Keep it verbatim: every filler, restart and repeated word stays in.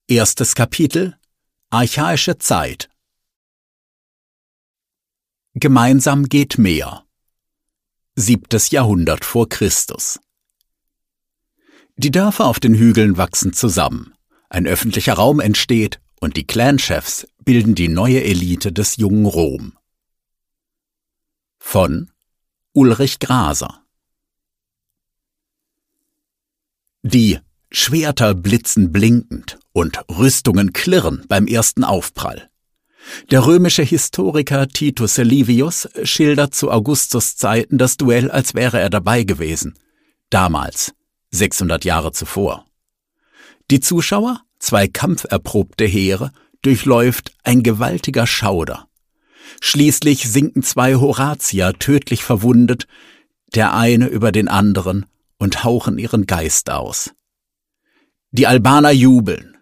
Erstes Kapitel: Archaische Zeit. Gemeinsam geht mehr. Siebtes Jahrhundert vor Christus. Die Dörfer auf den Hügeln wachsen zusammen, ein öffentlicher Raum entsteht und die Clanchefs bilden die neue Elite des jungen Rom. Von Ulrich Graser. Die Schwerter blitzen blinkend und Rüstungen klirren beim ersten Aufprall. Der römische Historiker Titus Livius schildert zu Augustus' Zeiten das Duell, als wäre er dabei gewesen. Damals, sechshundert Jahre zuvor. Die Zuschauer, zwei kampferprobte Heere, durchläuft ein gewaltiger Schauder. Schließlich sinken zwei Horatier tödlich verwundet, der eine über den anderen, und hauchen ihren Geist aus. Die Albaner jubeln,